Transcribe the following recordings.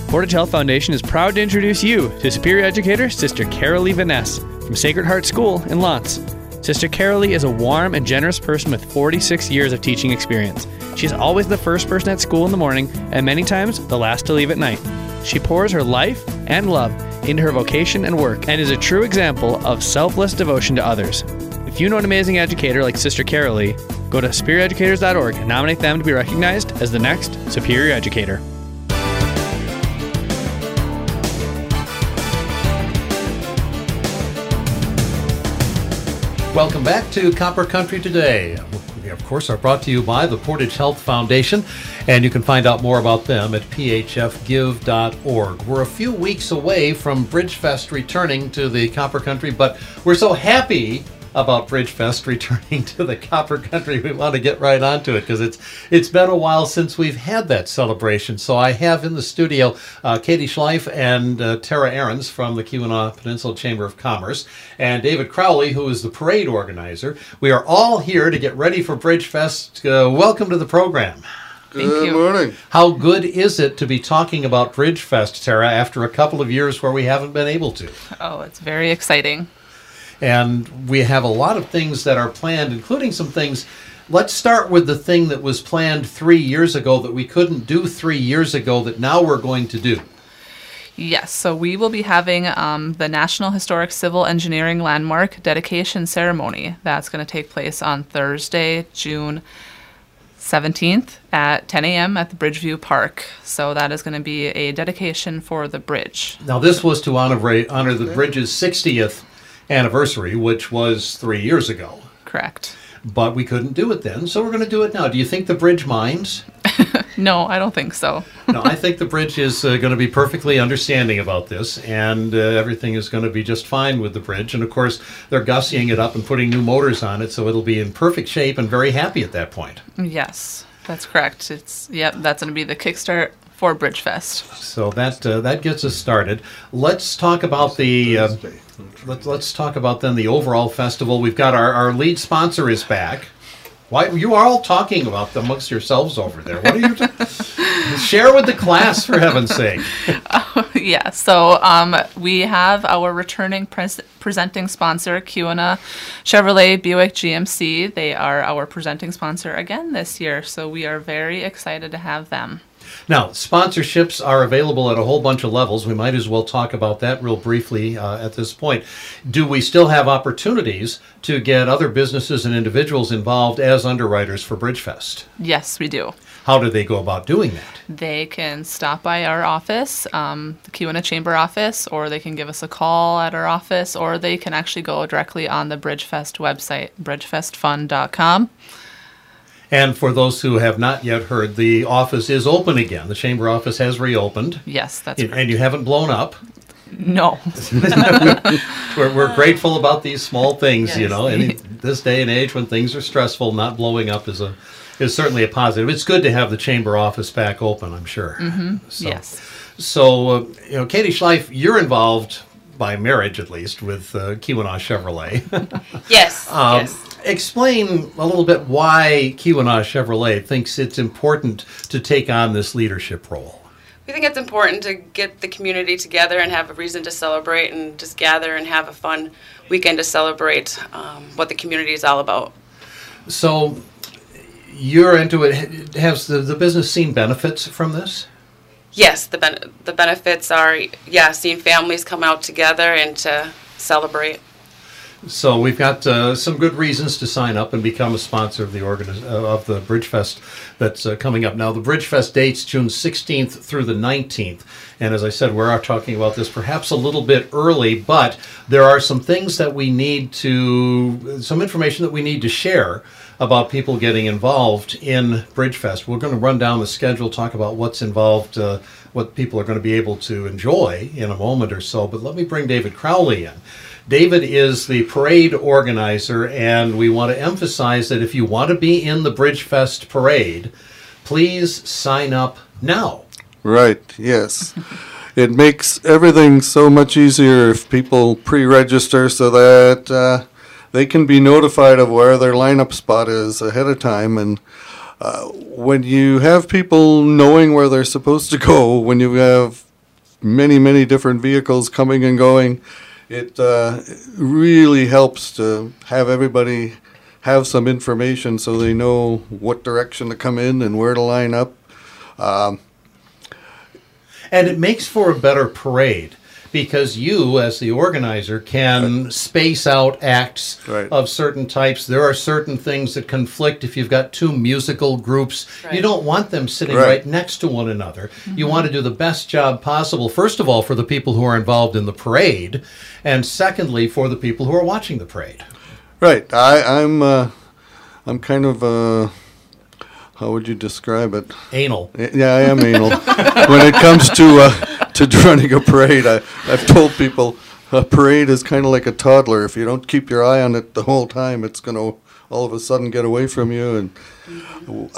Portage Health Foundation is proud to introduce you to Superior Educator Sister Carolee Vaness from Sacred Heart School in Lantz. Sister Carolee is a warm and generous person with 46 years of teaching experience. She's always the first person at school in the morning and many times the last to leave at night. She pours her life and love into her vocation and work and is a true example of selfless devotion to others. If you know an amazing educator like Sister Carolee, go to superioreducators.org and nominate them to be recognized as the next Superior Educator. Welcome back to Copper Country Today. We, of course, are brought to you by the Portage Health Foundation, and you can find out more about them at phfgive.org. We're a few weeks away from Bridgefest returning to the Copper Country, but we're so happy about Bridgefest returning to the Copper Country. We want to get right onto it because it's been a while since we've had that celebration. So I have in the studio Katie Schleif and Tara Ahrens from the Keweenaw Peninsula Chamber of Commerce and David Crowley, who is the parade organizer. We are all here to get ready for Bridgefest. Welcome to the program. Good morning. How good is it to be talking about Bridgefest, Tara, after a couple of years where we haven't been able to? Oh, it's very exciting. And we have a lot of things that are planned, including some things. Let's start with the thing that was planned 3 years ago that we couldn't do 3 years ago that now we're going to do. Yes, so we will be having the National Historic Civil Engineering Landmark dedication ceremony. That's going to take place on Thursday, June 17th at 10 a.m. at the Bridgeview Park. So that is going to be a dedication for the bridge. Now, this was to honor the bridge's 60th anniversary, which was 3 years ago. Correct. But we couldn't do it then, so we're going to do it now. Do you think the bridge minds? No, I don't think so. No, I think the bridge is going to be perfectly understanding about this, and everything is going to be just fine with the bridge. And, of course, they're gussying it up and putting new motors on it, so it'll be in perfect shape and very happy at that point. Yes, that's correct. That's going to be the kickstart for Bridgefest. So that gets us started. Let's talk about let's talk about then the overall festival. We've got our lead sponsor is back. Why you are all talking about them amongst yourselves over there? What are you share with the class, for heaven's sake? Yeah. So we have our returning presenting sponsor, Keweenaw Chevrolet Buick GMC. They are our presenting sponsor again this year. So we are very excited to have them. Now, sponsorships are available at a whole bunch of levels. We might as well talk about that real briefly at this point. Do we still have opportunities to get other businesses and individuals involved as underwriters for Bridgefest? Yes, we do. How do they go about doing that? They can stop by our office, the Keweenaw Chamber office, or they can give us a call at our office, or they can actually go directly on the Bridgefest website, bridgefestfund.com. And for those who have not yet heard, the office is open again. The chamber office has reopened. Yes, that's correct. And you haven't blown up. No. We're grateful about these small things, yes. You know. In this day and age when things are stressful, not blowing up is certainly a positive. It's good to have the chamber office back open, I'm sure. Mm-hmm. So, yes. So, Katie Schleif, you're involved, by marriage at least, with Keweenaw Chevrolet. Yes, yes. Explain a little bit why Keweenaw Chevrolet thinks it's important to take on this leadership role. We think it's important to get the community together and have a reason to celebrate and just gather and have a fun weekend to celebrate what the community is all about. So you're into it. Has the business seen benefits from this? Yes, the benefits are, seeing families come out together and to celebrate. So we've got some good reasons to sign up and become a sponsor of the Bridgefest that's coming up. Now, the Bridgefest dates June 16th through the 19th. And as I said, we're talking about this perhaps a little bit early, but there are some things that some information that we need to share about people getting involved in Bridgefest. We're going to run down the schedule, talk about what's involved, what people are going to be able to enjoy in a moment or so. But let me bring David Crowley in. David is the parade organizer, and we want to emphasize that if you want to be in the Bridgefest parade, please sign up now. Right, yes. It makes everything so much easier if people pre-register so that they can be notified of where their lineup spot is ahead of time. And when you have people knowing where they're supposed to go, when you have many, many different vehicles coming and going. It really helps to have everybody have some information so they know what direction to come in and where to line up. And it makes for a better parade because you, as the organizer, can space out acts of certain types. There are certain things that conflict if you've got two musical groups. You don't want them sitting right next to one another. You want to do the best job possible, first of all, for the people who are involved in the parade, and secondly, for the people who are watching the parade. Right. I'm kind of how would you describe it? Anal. Yeah, I am anal. When it comes to running a parade, I've told people a parade is kind of like a toddler. If you don't keep your eye on it the whole time, it's going to all of a sudden get away from you. And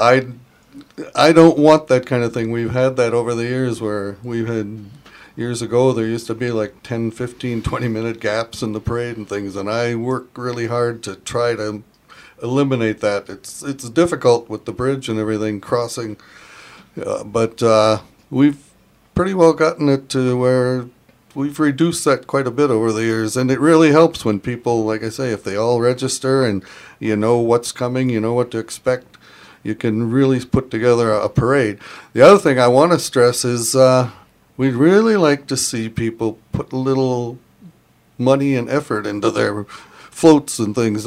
I don't want that kind of thing. We've had that over the years where we've had years ago, there used to be like 10, 15, 20-minute gaps in the parade and things, and I work really hard to try to eliminate that. It's difficult with the bridge and everything crossing, but we've pretty well gotten it to where we've reduced that quite a bit over the years, and it really helps when people, like I say, if they all register and you know what's coming, you know what to expect, you can really put together a parade. The other thing I want to stress is we'd really like to see people put a little money and effort into their floats and things.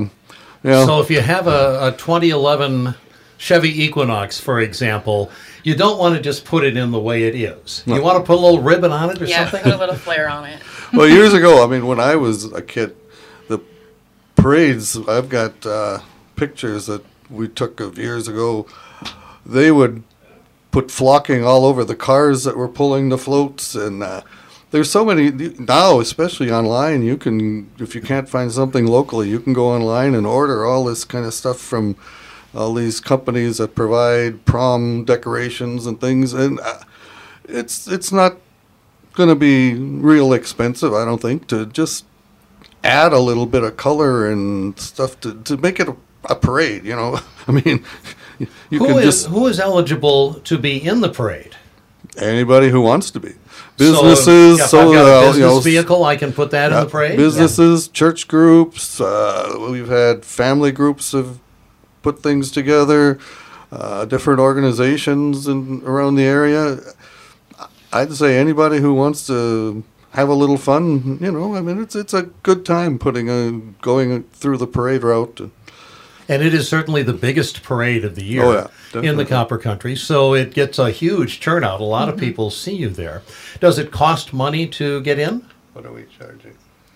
So if you have a 2011 Chevy Equinox, for example, you don't want to just put it in the way it is. You want to put a little ribbon on it or something? Yeah, put a little flair on it. Well, years ago, I mean, when I was a kid, the parades, I've got pictures that we took of years ago. They would put flocking all over the cars that were pulling the floats, and there's so many now, especially online. You can, if you can't find something locally, you can go online and order all this kind of stuff from all these companies that provide prom decorations and things. And it's not going to be real expensive, I don't think, to just add a little bit of color and stuff to make it a parade. You know, I mean, who is eligible to be in the parade? Anybody who wants to be. Businesses, if I've got a business vehicle, I can put that in the parade? Businesses, church groups, we've had family groups have put things together, different organizations around the area. I'd say anybody who wants to have a little fun, you know, I mean, it's a good time going through the parade route. And it is certainly the biggest parade of the year in the Copper Country, so it gets a huge turnout. A lot of people see you there. Does it cost money to get in? What are we charging?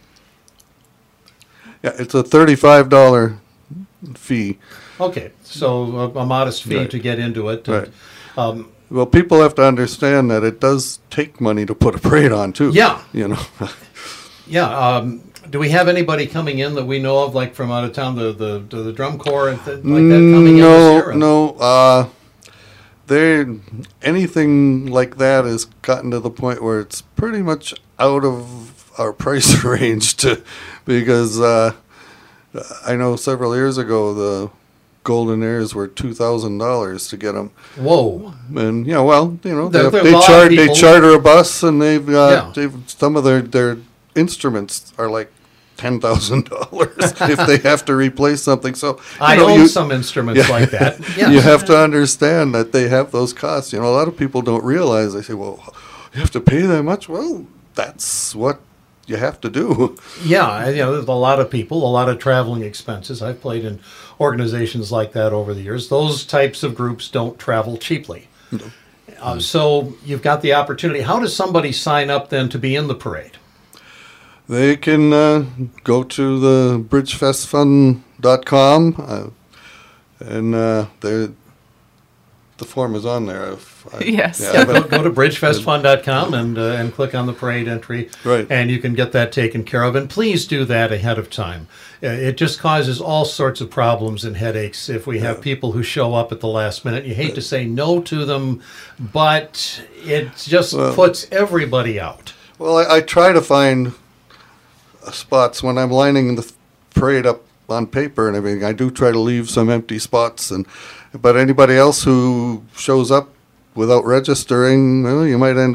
Yeah, it's a $35 fee. Okay, so a modest fee to get into it. Right. Well, people have to understand that it does take money to put a parade on, too. Yeah. You know. Yeah. Do we have anybody coming in that we know of, like from out of town, the drum corps and like that coming in this year? No. Anything like that has gotten to the point where it's pretty much out of our price range because I know several years ago the Golden Airs were $2,000 to get them. Whoa! And well, they charter a bus and they've got some of their instruments are like $10,000 if they have to replace something. So I own some instruments like that. Yes. You have to understand that they have those costs. You know, a lot of people don't realize. They say, "Well, you have to pay that much." Well, that's what you have to do. Yeah, there's a lot of people, a lot of traveling expenses. I've played in organizations like that over the years. Those types of groups don't travel cheaply. No. So you've got the opportunity. How does somebody sign up then to be in the parade? They can go to the bridgefestfund.com and the form is on there. Yes. Go to bridgefestfund.com and click on the parade entry, and you can get that taken care of. And please do that ahead of time. It just causes all sorts of problems and headaches if we have people who show up at the last minute. You hate to say no to them, but it just puts everybody out. Well, I try to find spots when I'm lining the parade up on paper and everything. I do try to leave some empty spots, but anybody else who shows up without registering, well, you might end up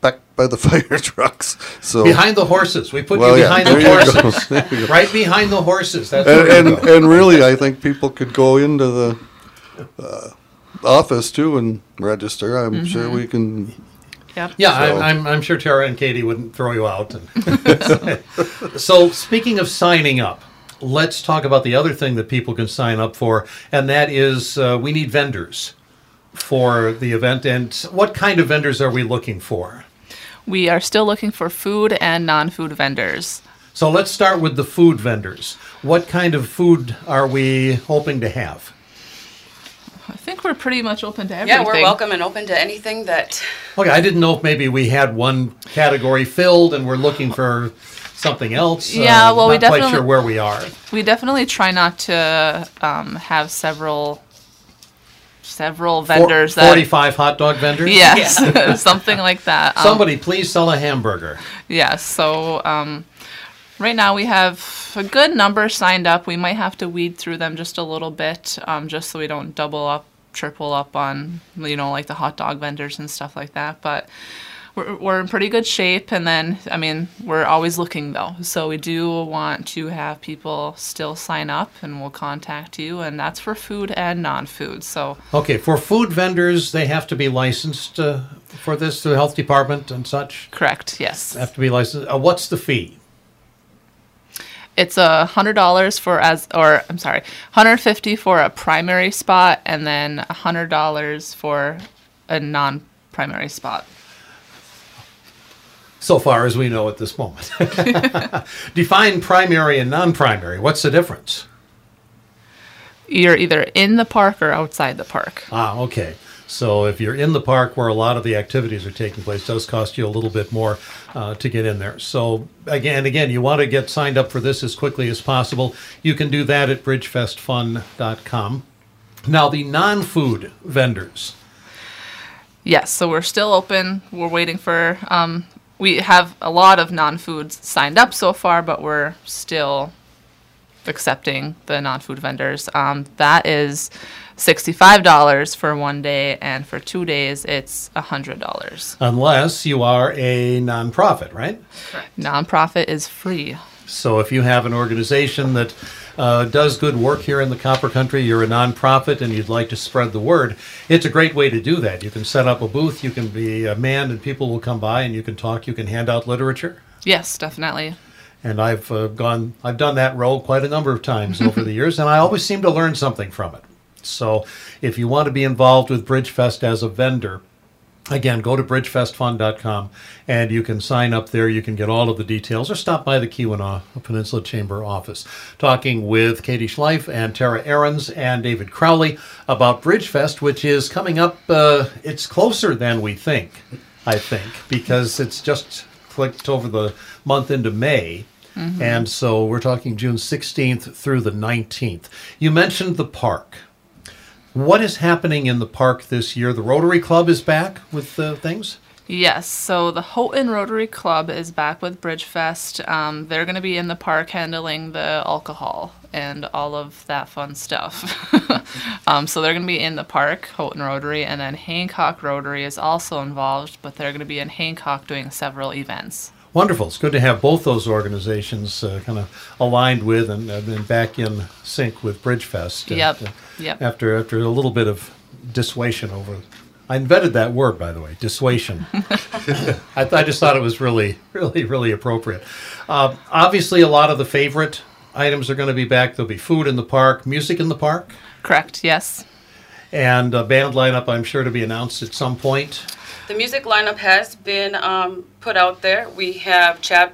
back by the fire trucks. So Behind the horses. We put Well, you yeah, behind there the you go. horses. There you go. Right behind the horses. That's where you go. and really, I think people could go into the office too and register. I'm sure we can. Yep. Yeah, So- I'm sure Tara and Katie wouldn't throw you out. So speaking of signing up, let's talk about the other thing that people can sign up for, and that is we need vendors for the event. And what kind of vendors are we looking for? We are still looking for food and non-food vendors. So let's start with the food vendors. What kind of food are we hoping to have? I think we're pretty much open to everything. Yeah, we're welcome and open to anything that. Okay, I didn't know if maybe we had one category filled and we're looking for something else. Yeah, well, we not quite definitely- sure where we are. We definitely try not to have several vendors that. 45 hot dog vendors? Yes, something like that. Somebody please sell a hamburger. Yes. So right now we have a good number signed up. We might have to weed through them just a little bit, just so we don't double up, triple up on, like the hot dog vendors and stuff like that. But we're in pretty good shape. And then, we're always looking though. So we do want to have people still sign up, and we'll contact you. And that's for food and non-food. So Okay, for food vendors, they have to be licensed for this, the health department and such? correct. Yes. Have to be licensed. What's the fee? It's $100 $150 for a primary spot, and then $100 for a non-primary spot. So far as we know at this moment. Define primary and non-primary. What's the difference? You're either in the park or outside the park. Ah, okay. So if you're in the park where a lot of the activities are taking place, it does cost you a little bit more to get in there. So again, you want to get signed up for this as quickly as possible. You can do that at bridgefestfun.com. Now, the non-food vendors. Yes, so we're still open. We're waiting for, we have a lot of non-foods signed up so far, but we're still accepting the non-food vendors. That is $65 for one day, and for 2 days it's $100. Unless you are a nonprofit, right? Nonprofit is free. So if you have an organization that does good work here in the Copper Country, you're a nonprofit and you'd like to spread the word, it's a great way to do that. You can set up a booth, you can be a man, and people will come by and you can talk, you can hand out literature. Yes, definitely. And I've done that role quite a number of times over the years, and I always seem to learn something from it. So if you want to be involved with Bridgefest as a vendor, again, go to bridgefestfun.com and you can sign up there. You can get all of the details, or stop by the Keweenaw Peninsula Chamber office. Talking with Katie Schleif and Tara Ahrens and David Crowley about Bridgefest, which is coming up. It's closer than we think, I think, because it's just clicked over the month into May. Mm-hmm. And so we're talking June 16th through the 19th. You mentioned the park. What is happening in the park this year? The Rotary Club is back with things? Yes, so the Houghton Rotary Club is back with Bridgefest. They're going to be in the park handling the alcohol and all of that fun stuff. So they're going to be in the park, Houghton Rotary, and then Hancock Rotary is also involved, but they're going to be in Hancock doing several events. Wonderful. It's good to have both those organizations kind of aligned with and back in sync with Bridgefest. Yep. After a little bit of dissuasion over. I invented that word, by the way, dissuasion. I just thought it was really, really, really appropriate. Obviously, a lot of the favorite items are going to be back. There'll be food in the park, music in the park. Correct, yes. And a band lineup, I'm sure, to be announced at some point. The music lineup has been put out there. We have Chad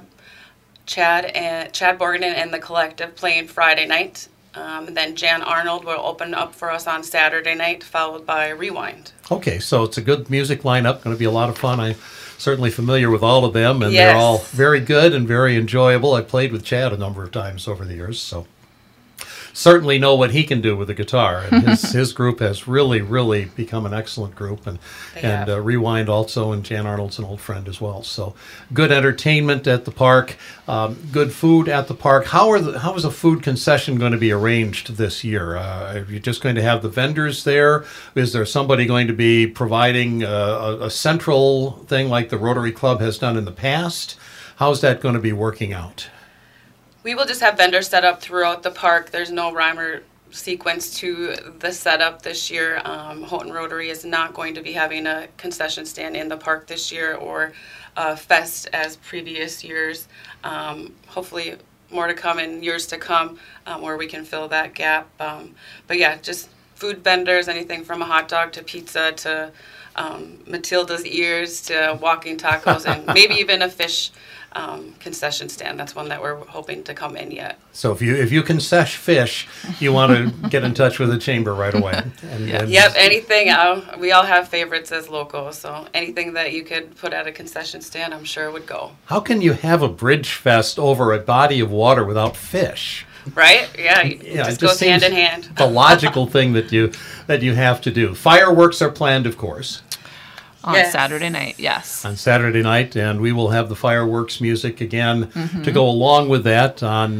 Borgden and the Collective playing Friday night. And then Jan Arnold will open up for us on Saturday night, followed by Rewind. Okay, so it's a good music lineup. Going to be a lot of fun. I'm certainly familiar with all of them, and Yes. They're all very good and very enjoyable. I've played with Chad a number of times over the years. certainly know what he can do with the guitar. And his group has really become an excellent group. And Rewind also, and Jan Arnold's an old friend as well. So good entertainment at the park, good food at the park. How is a food concession going to be arranged this year? Are you just going to have the vendors there? Is there somebody going to be providing a central thing like the Rotary Club has done in the past? How's that going to be working out? We will just have vendors set up throughout the park. There's no rhyme or sequence to the setup this year. Houghton Rotary is not going to be having a concession stand in the park this year or a fest as previous years. Hopefully more to come in years to come where we can fill that gap. But yeah, just food vendors, anything from a hot dog to pizza to Matilda's ears to walking tacos and maybe even a fish concession stand. That's one that we're hoping to come in yet. So if you concess fish, you want to get in touch with the chamber right away. Yep, anything. We all have favorites as locals, so anything that you could put at a concession stand, I'm sure would go. How can you have a Bridge Fest over a body of water without fish? Right? Yeah, it just goes hand in hand. The logical thing that you have to do. Fireworks are planned, of course. On Saturday night, yes. On Saturday night, and we will have the fireworks music again to go along with that on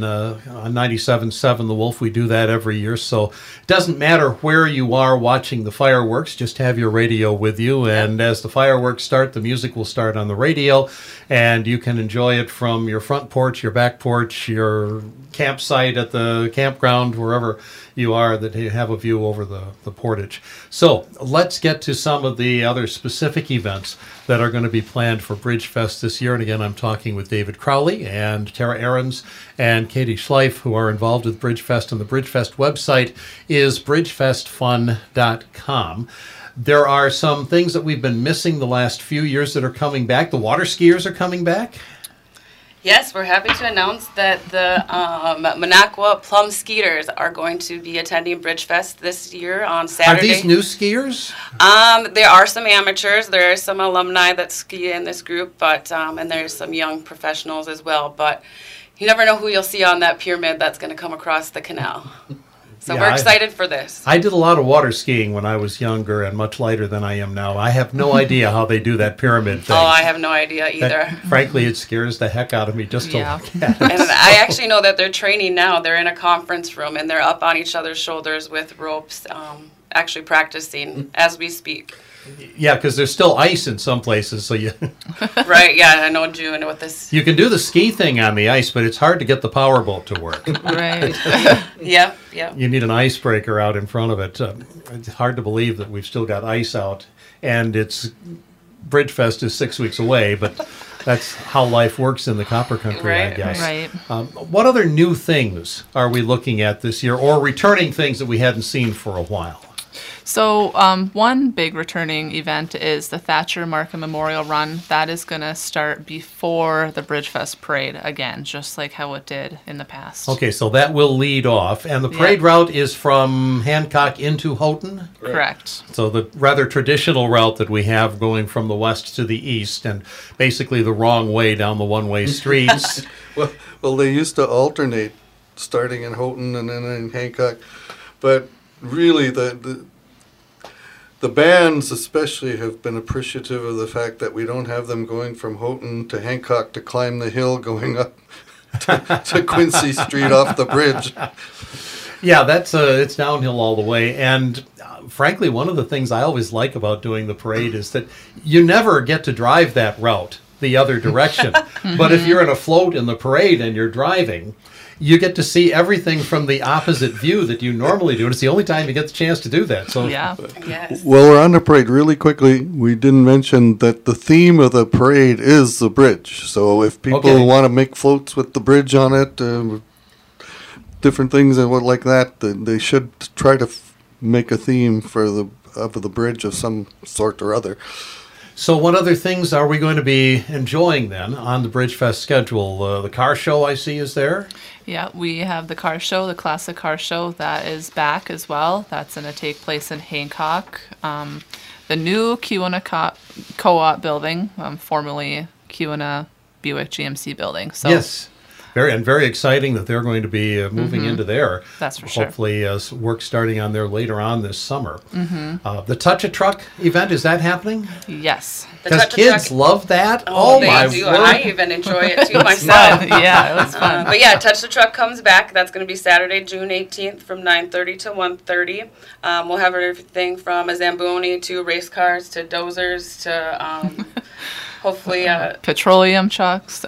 97.7 The Wolf. We do that every year, so it doesn't matter where you are watching the fireworks, just have your radio with you, and as the fireworks start, the music will start on the radio, and you can enjoy it from your front porch, your back porch, your campsite at the campground, wherever you are, that you have a view over the portage. So let's get to some of the other specific events that are going to be planned for Bridge Fest this year. And again, I'm talking with David Crowley and Tara Ahrens and Katie Schleif, who are involved with Bridge Fest. And the Bridge Fest website is bridgefestfun.com. There are some things that we've been missing the last few years that are coming back. The water skiers are coming back. Yes, we're happy to announce that the Minocqua Plum Skeeters are going to be attending Bridge Fest this year on Saturday. Are these new skiers? There are some amateurs. There are some alumni that ski in this group, but and there's some young professionals as well. But you never know who you'll see on that pyramid that's going to come across the canal. So we're excited for this. I did a lot of water skiing when I was younger and much lighter than I am now. I have no idea how they do that pyramid thing. Oh, I have no idea either. Frankly, it scares the heck out of me just to look at it. And I actually know that they're training now. They're in a conference room and they're up on each other's shoulders with ropes, actually practicing as we speak. Yeah, because there's still ice in some places, so you... Right, yeah, I know June with this. You can do the ski thing on the ice, but it's hard to get the powerboat to work. Right. Yeah. You need an icebreaker out in front of it. It's hard to believe that we've still got ice out, and Bridge Fest is 6 weeks away, but that's how life works in the Copper Country, I guess. Right. What other new things are we looking at this year, or returning things that we hadn't seen for a while? So one big returning event is the Thatcher Markham Memorial Run. That is going to start before the Bridge Fest Parade again, just like how it did in the past. Okay, so that will lead off. And the parade route is from Hancock into Houghton? Correct. So the rather traditional route that we have going from the west to the east, and basically the wrong way down the one-way streets. Well, they used to alternate, starting in Houghton and then in Hancock. But really, the bands especially have been appreciative of the fact that we don't have them going from Houghton to Hancock to climb the hill going up to Quincy Street off the bridge. Yeah, it's downhill all the way. And frankly, one of the things I always like about doing the parade is that you never get to drive that route the other direction. But if you're in a float in the parade and you're driving, you get to see everything from the opposite view that you normally do. And it's the only time you get the chance to do that. So yeah. Yes. Well, we're on the parade really quickly. We didn't mention that the theme of the parade is the bridge. So if people want to make floats with the bridge on it, different things and what like that, they should try to make a theme for the bridge of some sort or other. So what other things are we going to be enjoying then on the Bridge Fest schedule? The car show I see is there? Yeah, we have the car show, the classic car show, that is back as well. That's going to take place in Hancock. The new Keweenaw Co-op building, formerly Keweenaw Buick GMC building. So, yes. very exciting that they're going to be moving into there. That's for sure. Hopefully, work starting on there later on this summer. The Touch a Truck event, is that happening? Yes. The Because Touch a kids Truck- love that. Oh, my they do. word! I even enjoy it too myself. Yeah, it was fun. But yeah, Touch the Truck comes back. That's going to be Saturday, June 18th from 9:30 to 1:30. We'll have everything from a Zamboni to race cars to dozers to hopefully Petroleum trucks.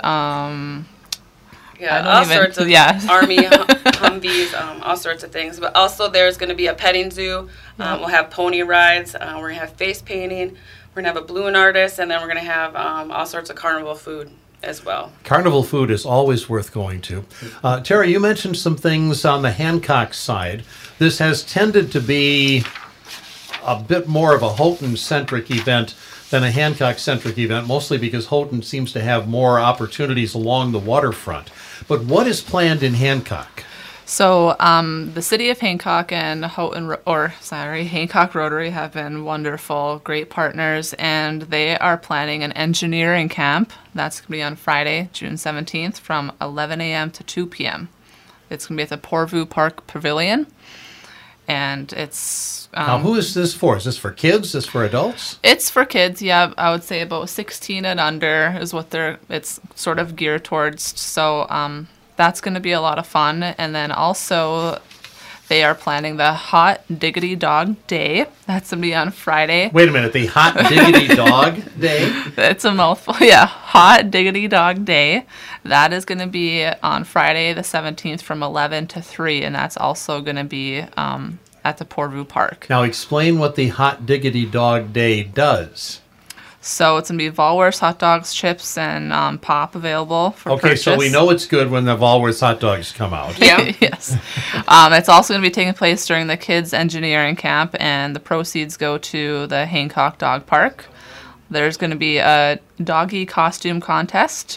yeah, I don't all even- sorts of yeah. Army Humvees, all sorts of things. But also there's going to be a petting zoo. We'll have pony rides. We're going to have face painting. We're going to have a balloon artist, and then we're going to have all sorts of carnival food as well. Carnival food is always worth going to. Terry, you mentioned some things on the Hancock side. This has tended to be a bit more of a Houghton-centric event than a Hancock-centric event, mostly because Houghton seems to have more opportunities along the waterfront. But what is planned in Hancock? So the city of Hancock and Hancock Rotary have been wonderful, great partners, and they are planning an engineering camp. That's going to be on Friday, June 17th from 11 a.m. to 2 p.m. It's going to be at the Portview Park Pavilion, and it's... Now, who is this for? Is this for kids? Is this for adults? It's for kids, yeah. I would say about 16 and under is what it's sort of geared towards. So that's going to be a lot of fun. And then also they are planning the Hot Diggity Dog Day. That's going to be on Friday. Wait a minute, the Hot Diggity Dog Day? It's a mouthful. Yeah, Hot Diggity Dog Day. That is going to be on Friday the 17th from 11 to 3. And that's also going to be... at the Portview Park. Now explain what the Hot Diggity Dog Day does. So it's going to be Volworths hot dogs, chips, and pop available for purchase. So we know it's good when the Volworths hot dogs come out. Yeah. Yes. It's also going to be taking place during the kids' engineering camp, and the proceeds go to the Hancock Dog Park. There's going to be a doggy costume contest.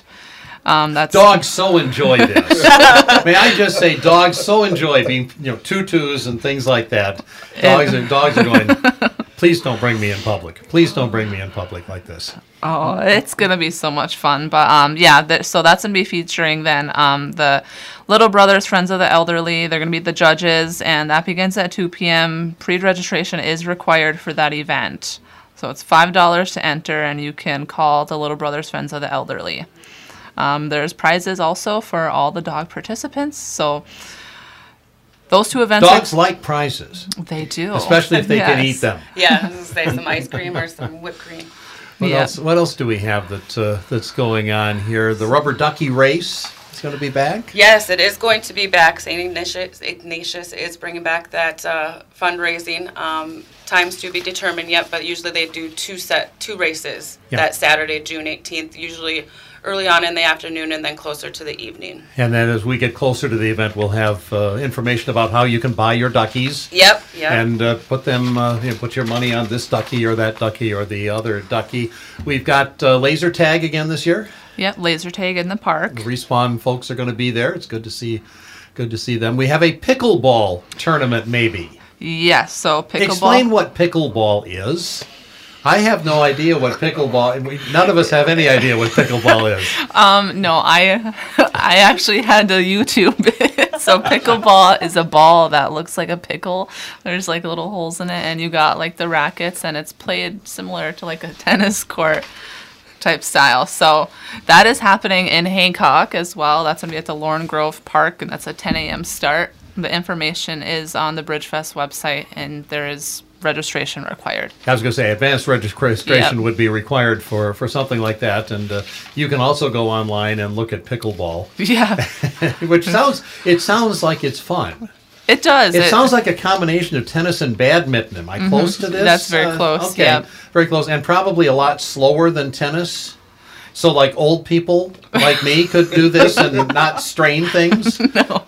Dogs so enjoy this. May I just say, dogs so enjoy being, tutus and things like that. Dogs are going, please don't bring me in public. Please don't bring me in public like this. Oh, it's going to be so much fun. But so that's going to be featuring then the Little Brothers Friends of the Elderly. They're going to be the judges, and that begins at 2 p.m. Pre-registration is required for that event. So it's $5 to enter, and you can call the Little Brothers Friends of the Elderly. There's prizes also for all the dog participants. So those two events... Dogs like prizes. They do. Especially if they can eat them. Yeah, I was gonna say some ice cream or some whipped cream. What else do we have that's going on here? The rubber ducky race is going to be back? Yes, it is going to be back. St. Ignatius is bringing back that fundraising. Times to be determined yet, but usually they do two races that Saturday, June 18th, usually early on in the afternoon and then closer to the evening. And then as we get closer to the event, we'll have information about how you can buy your duckies. Yep. And put them, put your money on this ducky or that ducky or the other ducky. We've got laser tag again this year. Yep, laser tag in the park. The Respawn folks are going to be there. It's good to see them. We have a pickleball tournament, maybe. Yes, so pickleball. Explain what pickleball is. I have no idea what pickleball. None of us have any idea what pickleball is. No, I actually had to YouTube it. So pickleball is a ball that looks like a pickle. There's like little holes in it, and you got like the rackets, and it's played similar to like a tennis court type style. So that is happening in Hancock as well. That's going to be at the Lorne Grove Park, and that's a 10 a.m. start. The information is on the Bridgefest website, and there is registration required. I was going to say advanced registration would be required for something like that, and you can also go online and look at pickleball. Yeah, which sounds like it's fun. It does. It sounds like a combination of tennis and badminton. Am I close to this? That's very close. Okay, yeah. Very close, and probably a lot slower than tennis. So, like old people like me could do this and not strain things. No,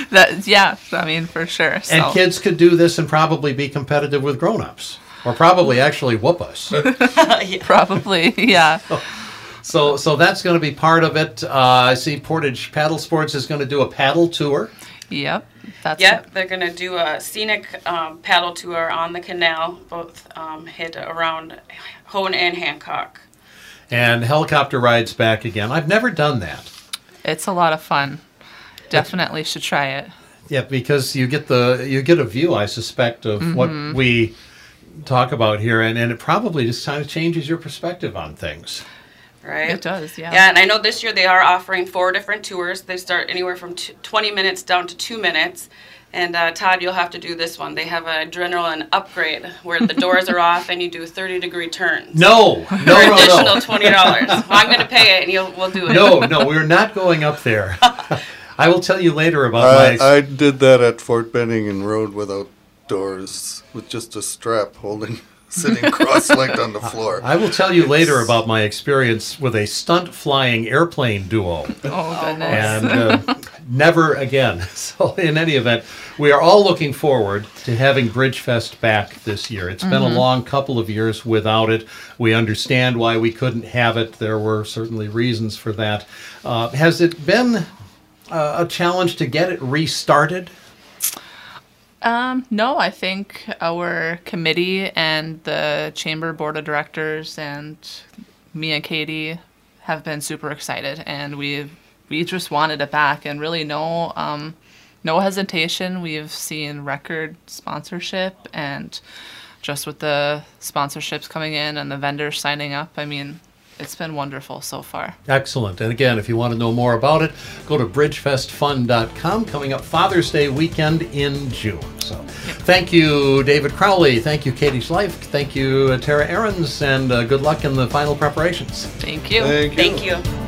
I mean for sure. So. And kids could do this and probably be competitive with grown-ups, or probably actually whoop us. Probably, yeah. So that's going to be part of it. I see Portage Paddle Sports is going to do a paddle tour. Yep. They're going to do a scenic paddle tour on the canal, both hit around Houghton and Hancock. And helicopter rides back again. I've never done that. It's a lot of fun. definitely should try it. Yeah, because you get a view, I suspect, of what we talk about here, and it probably just kind of changes your perspective on things. Right. It does, yeah. Yeah, and I know this year they are offering 4 different tours. They start anywhere from 20 minutes down to 2 minutes. And Todd, you'll have to do this one. They have an adrenaline upgrade where the doors are off and you do 30-degree turns. No, For additional $20. Well, I'm going to pay it, and we'll do it. No, we're not going up there. I will tell you later about I did that at Fort Benning and rode without doors with just a strap sitting cross-legged on the floor. I will tell you later about my experience with a stunt flying airplane duo. Oh, goodness. And never again. So in any event, we are all looking forward to having Bridgefest back this year. It's been a long couple of years without it. We understand why we couldn't have it. There were certainly reasons for that. Has it been a challenge to get it restarted? No, I think our committee and the Chamber Board of Directors and me and Katie have been super excited, and we just wanted it back, and really no hesitation. We've seen record sponsorship, and just with the sponsorships coming in and the vendors signing up, I mean, it's been wonderful so far. Excellent. And again, if you want to know more about it, go to bridgefestfun.com. Coming up Father's Day weekend in June. So thank you, David Crowley. Thank you, Katie Schleif. Thank you, Tara Ahrens. And good luck in the final preparations. Thank you. Thank you. Thank you.